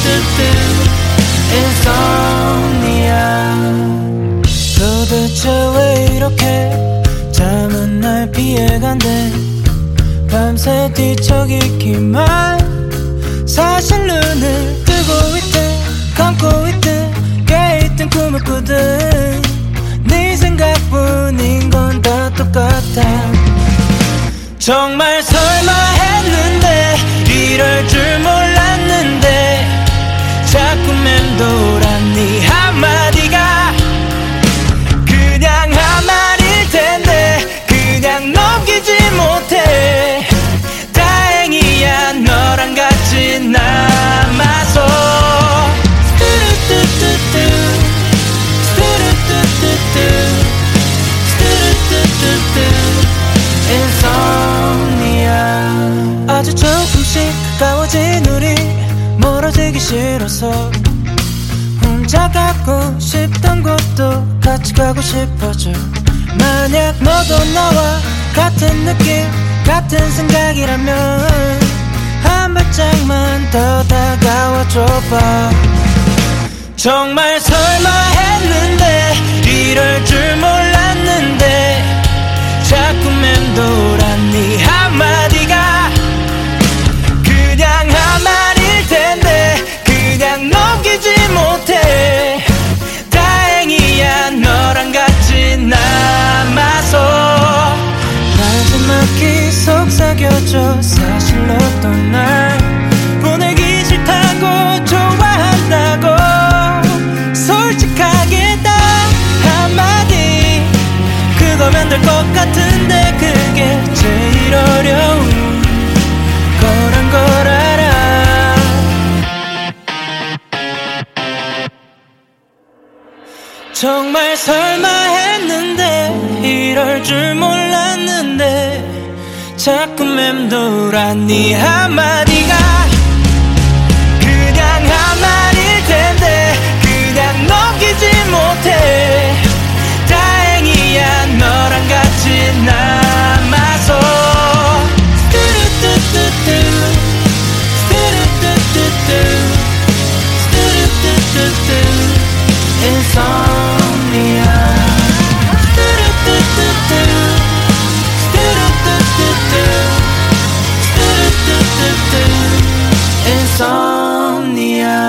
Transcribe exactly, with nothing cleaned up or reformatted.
insomnia. 도대체 왜 이렇게 잠은 날 피해간대. 밤새 뒤척이기만 사실 눈을 뜨고 있든 감고 있든 깨있든 꿈을 꾸든 네 생각뿐인 건 다 똑같아. 정말 설마 했는데 이럴 줄 몰랐는데 자꾸 맴돌아 네 한마디가 그냥 한 말일 텐데 그냥 넘기지 못해. 다행이야 너랑 같이 남아서. 스투루뚜뚜뚜 스투루뚜뚜뚜 스투루뚜뚜뚜 insomnia. 아주 조금씩 가까워진 우리 멀어지기 싫어서 혼자 가고 싶던 곳도 같이 가고 싶어져. 만약 너도 나와 같은 느낌 같은 생각이라면 한 발짝만 더 다가와줘봐. 정말 설마 했는데 이럴 줄 몰랐는데 자꾸 맴돌아 네 한마디가 그냥 한 말일 텐데 그냥 넘기지 못해. 다행이야 너랑 같이 남아서. 마지막 기속 사겨줘. 사실 너도 날 보내기 싫다고 좋아한다고 솔직하게 딱 한마디 그거면 될 것 같은데 그게 제일 어려운 거란 걸 알아. 정말 설마 했는데 이럴 줄 몰랐는데 자꾸 맴돌아 네 한마디가 그냥 한 말일 텐데 그냥 넘기지 못해. 다행이야 너랑 같이 남아서. 스투루뚜뚜뚜 스투루뚜뚜뚜 스투루뚜뚜뚜 insomnia. 스투루뚜뚜뚜 스투루뚜뚜뚜 스투루뚜뚜뚜 insomnia.